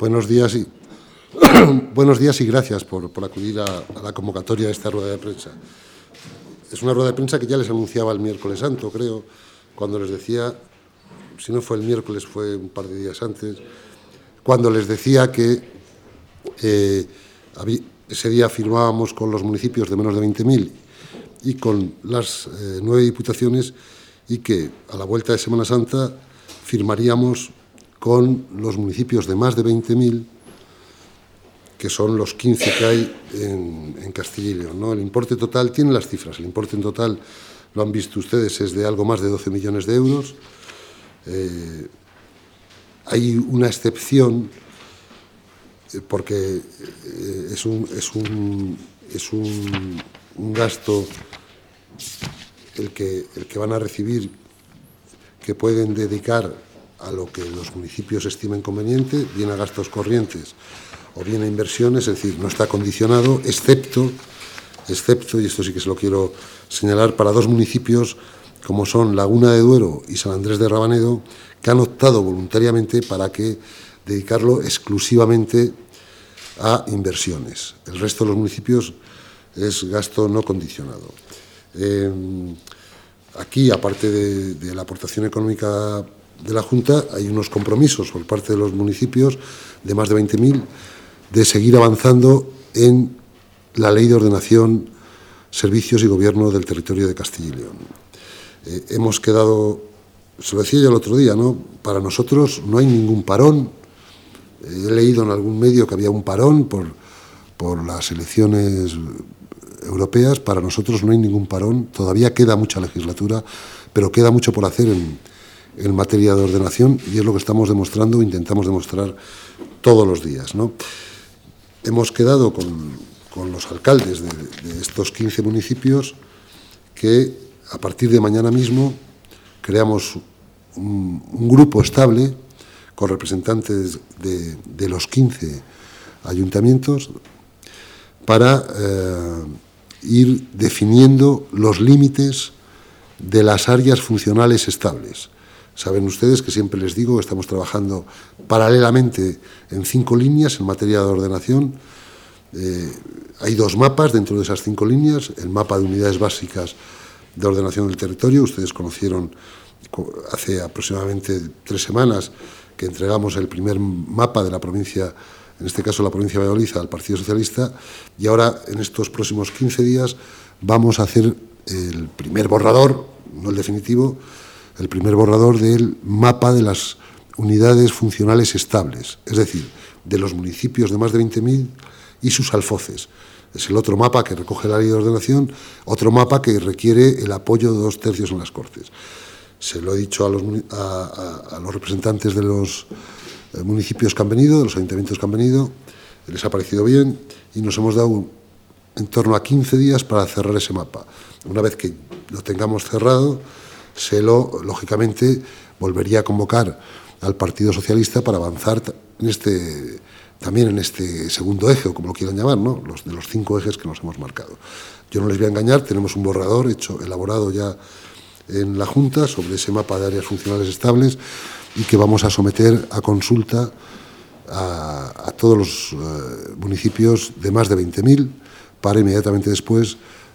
Buenos días y, buenos días y gracias por acudir a la convocatoria de esta rueda de prensa. Es una rueda de prensa que ya les anunciaba el miércoles santo, creo, cuando les decía, si no fue el miércoles, fue un par de días antes, cuando les decía que ese día firmábamos con los municipios de menos de 20.000 y con las 9 diputaciones, y que a la vuelta de Semana Santa firmaríamos con los municipios de más de 20.000, que son los 15 que hay en Castilla y León, ¿no? El importe total, tienen las cifras, el importe en total, lo han visto ustedes, es de algo más de 12 millones de euros. Hay una excepción, porque es un gasto el que van a recibir, que pueden dedicar a lo que los municipios estimen conveniente, bien a gastos corrientes o bien a inversiones, es decir, no está condicionado, excepto, y esto sí que se lo quiero señalar, para dos municipios como son Laguna de Duero y San Andrés de Rabanedo, que han optado voluntariamente para dedicarlo exclusivamente a inversiones. El resto de los municipios es gasto no condicionado. Aquí, aparte de la aportación económica de la Junta, hay unos compromisos por parte de los municipios de más de 20.000 de seguir avanzando en la Ley de Ordenación, Servicios y Gobierno del Territorio de Castilla y León. Hemos quedado, se lo decía yo el otro día, ¿no? Para nosotros no hay ningún parón. He leído en algún medio que había un parón por las elecciones europeas. Para nosotros no hay ningún parón. Todavía queda mucha legislatura, pero queda mucho por hacer en materia de ordenación, y es lo que estamos demostrando, intentamos demostrar todos los días, ¿no? Hemos quedado con los alcaldes de estos 15 municipios que a partir de mañana mismo creamos un grupo estable con representantes de los 15 ayuntamientos para ir definiendo los límites de las áreas funcionales estables. Saben ustedes que siempre les digo que estamos trabajando paralelamente en 5 líneas en materia de ordenación. Hay 2 mapas dentro de esas 5 líneas. El mapa de unidades básicas de ordenación del territorio. Ustedes conocieron hace aproximadamente 3 semanas que entregamos el primer mapa de la provincia, en este caso la provincia de Valladolid, al Partido Socialista, y ahora en estos próximos 15 días vamos a hacer el primer borrador, no el definitivo, el primer borrador del mapa de las unidades funcionales estables, es decir, de los municipios de más de 20.000 y sus alfoces. Es el otro mapa que recoge la Ley de Ordenación, otro mapa que requiere el apoyo de 2/3 en las Cortes. Se lo he dicho a los representantes de los municipios que han venido, de los ayuntamientos que han venido, les ha parecido bien y nos hemos dado en torno a 15 días para cerrar ese mapa. Una vez que lo tengamos cerrado, lógicamente, volvería a convocar al Partido Socialista para avanzar también en este segundo eje, o como lo quieran llamar, ¿no? De los 5 ejes que nos hemos marcado. Yo no les voy a engañar, tenemos un borrador elaborado ya en la Junta sobre ese mapa de áreas funcionales estables y que vamos a someter a consulta a todos los municipios de más de 20.000 para inmediatamente después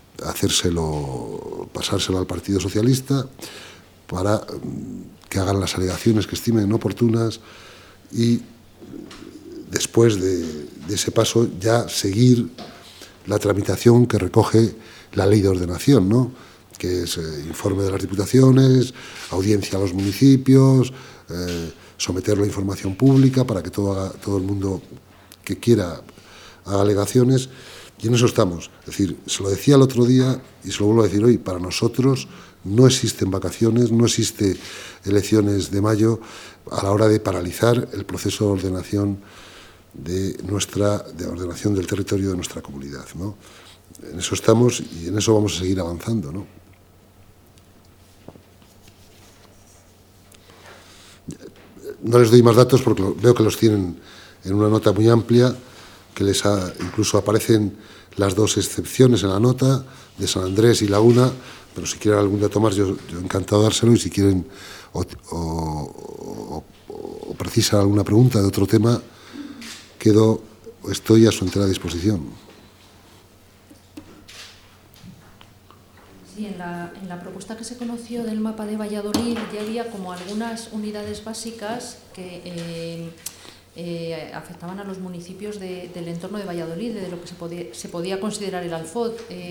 pasárselo al Partido Socialista para que hagan las alegaciones que estimen oportunas y después de ese paso ya seguir la tramitación que recoge la Ley de Ordenación, ¿no? Que es informe de las diputaciones, audiencia a los municipios, someterlo a información pública para que todo el mundo que quiera haga alegaciones. Y en eso estamos. Es decir, se lo decía el otro día y se lo vuelvo a decir hoy, para nosotros no existen vacaciones, no existe elecciones de mayo a la hora de paralizar el proceso de ordenación de ordenación del territorio de nuestra comunidad, ¿no? En eso estamos y en eso vamos a seguir avanzando, ¿no? No les doy más datos porque veo que los tienen en una nota muy amplia, que incluso aparecen las 2 excepciones en la nota, de San Andrés y Laguna, pero si quieren algún dato más, yo encantado de dárselo, y si quieren o precisan alguna pregunta de otro tema, estoy a su entera disposición. Sí, en la propuesta que se conoció del mapa de Valladolid ya había como algunas unidades básicas que afectaban a los municipios del entorno de Valladolid, de lo que se podía considerar el Alfoz.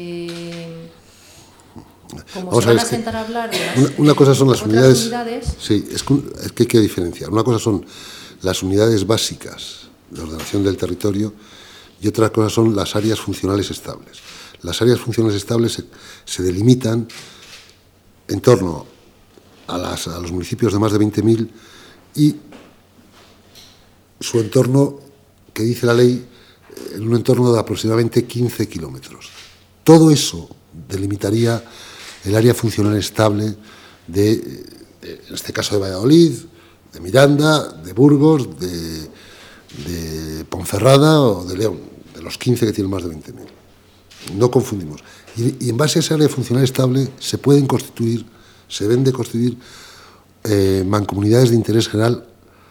Como se van a sentar a hablar de las, una cosa son las unidades. Sí, es que hay que diferenciar. Una cosa son las unidades básicas de ordenación del territorio y otra cosa son las áreas funcionales estables. Las áreas funcionales estables se delimitan en torno a los municipios de más de 20.000 y su entorno, que dice la ley, en un entorno de aproximadamente 15 kilómetros. Todo eso delimitaría el área funcional estable en este caso de Valladolid, de Miranda, de Burgos, de Ponferrada o de León, de los 15 que tienen más de 20.000. No confundimos. Y en base a esa área funcional estable se deben de constituir mancomunidades de interés general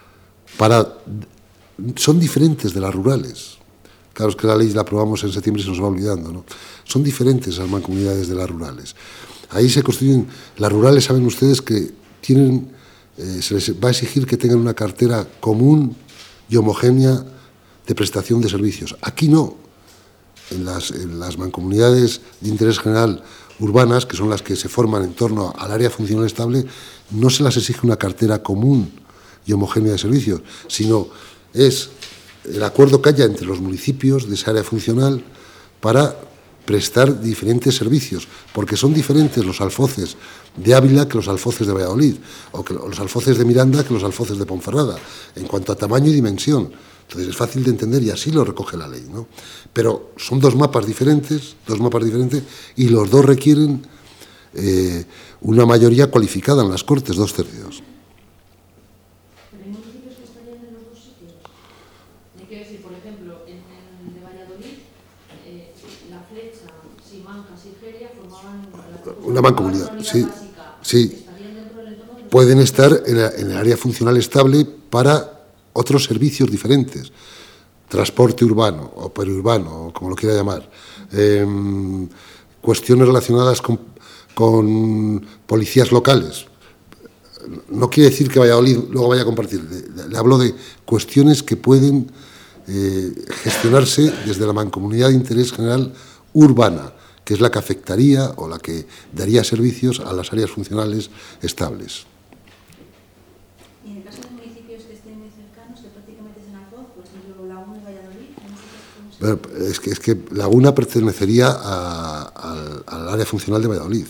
son diferentes de las rurales. Claro, es que la ley la aprobamos en septiembre y se nos va olvidando, ¿no? Son diferentes las mancomunidades de las rurales. Ahí se constituyen, las rurales saben ustedes que se les va a exigir que tengan una cartera común y homogénea de prestación de servicios. Aquí no. En las mancomunidades de interés general urbanas, que son las que se forman en torno al área funcional estable, no se las exige una cartera común y homogénea de servicios, sino es el acuerdo que haya entre los municipios de esa área funcional para prestar diferentes servicios, porque son diferentes los alfoces de Ávila que los alfoces de Valladolid, o los alfoces de Miranda que los alfoces de Ponferrada, en cuanto a tamaño y dimensión. Entonces es fácil de entender y así lo recoge la ley, ¿no? Pero son dos mapas diferentes y los dos requieren una mayoría cualificada en las Cortes, 2/3. ¿Pero hay municipios que estarían en los dos sitios? Quiero decir, por ejemplo, en el de Valladolid, La Flecha, Simancas y Feria formaban una mancomunidad, sí, básica. sí. ¿Estarían dentro del entorno de los Pueden estar en el área funcional estable para otros servicios diferentes, transporte urbano o periurbano, o como lo quiera llamar, cuestiones relacionadas con policías locales. No quiere decir que Valladolid luego vaya a compartir, le hablo de cuestiones que pueden gestionarse desde la mancomunidad de interés general urbana, que es la que afectaría o la que daría servicios a las áreas funcionales estables. Y en el caso de municipios que estén muy cercanos, que prácticamente es en Alfoz, por ejemplo, Laguna y Valladolid, es que Laguna pertenecería al área funcional de Valladolid.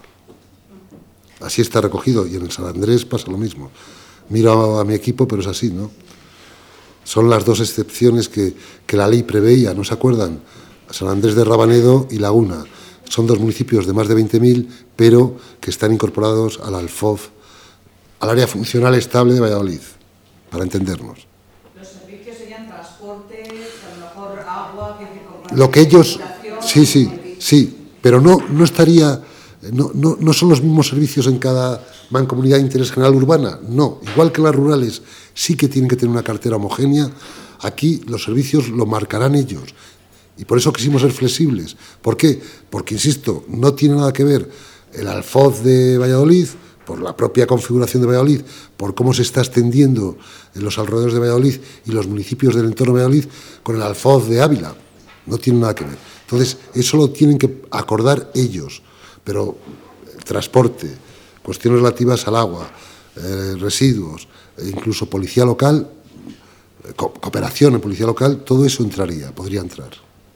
Así está recogido, y en el San Andrés pasa lo mismo. Miro a mi equipo, pero es así, ¿no? Son las dos excepciones que la ley preveía, ¿no se acuerdan? San Andrés de Rabanedo y Laguna. Son dos municipios de más de 20.000, pero que están incorporados al Alfoz, al área funcional estable de Valladolid, para entendernos. Los servicios serían transporte, a lo mejor agua, lo que ellos, sí, pero no estaría, no son los mismos servicios en cada mancomunidad de interés general urbana, no, igual que las rurales sí que tienen que tener una cartera homogénea, aquí los servicios lo marcarán ellos. Y por eso quisimos ser flexibles. ¿Por qué? Porque, insisto, no tiene nada que ver el Alfoz de Valladolid, por la propia configuración de Valladolid, por cómo se está extendiendo en los alrededores de Valladolid y los municipios del entorno de Valladolid, con el Alfoz de Ávila. No tiene nada que ver. Entonces, eso lo tienen que acordar ellos. Pero el transporte, cuestiones relativas al agua, residuos, incluso policía local, cooperación en policía local, todo eso podría entrar.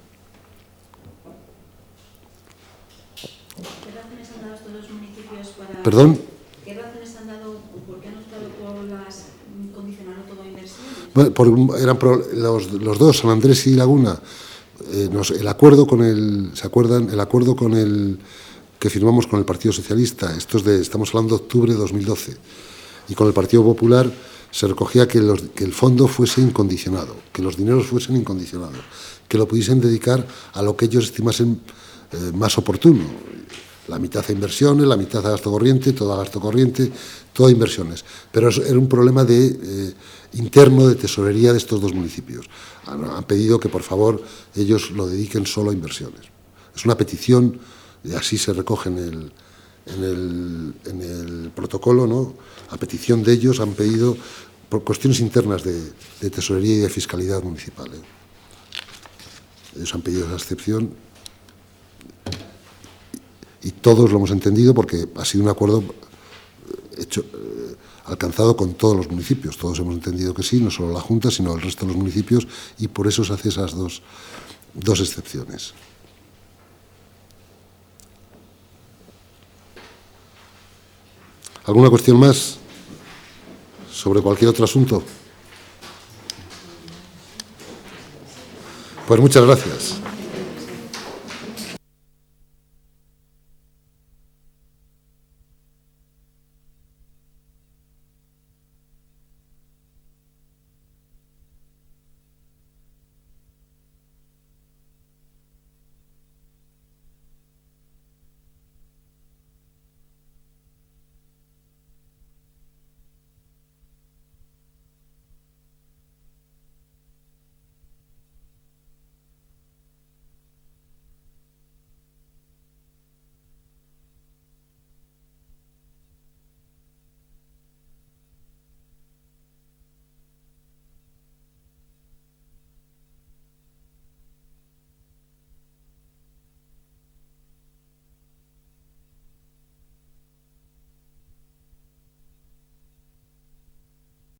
¿Qué razones han dado estos dos municipios para... ¿Perdón? ¿Qué razones han dado o por qué han optado por condicionarlo todo a inversiones? Bueno, eran los dos, San Andrés y Laguna. El acuerdo con ¿se acuerdan? El acuerdo que firmamos con el Partido Socialista, estamos hablando de octubre de 2012, y con el Partido Popular se recogía que el fondo fuese incondicionado, que los dineros fuesen incondicionados, que lo pudiesen dedicar a lo que ellos estimasen más oportuno. la mitad a inversiones, la mitad a gasto corriente, todo a inversiones. Pero era un problema interno de tesorería de estos dos municipios. Han pedido que, por favor, ellos lo dediquen solo a inversiones. Es una petición, y así se recoge en el protocolo, ¿no? A petición de ellos han pedido, por cuestiones internas de tesorería y de fiscalidad municipal. Ellos han pedido esa excepción y todos lo hemos entendido porque ha sido un acuerdo alcanzado con todos los municipios. Todos hemos entendido que sí, no solo la Junta, sino el resto de los municipios, y por eso se hace esas dos excepciones. ¿Alguna cuestión más sobre cualquier otro asunto? Pues muchas gracias.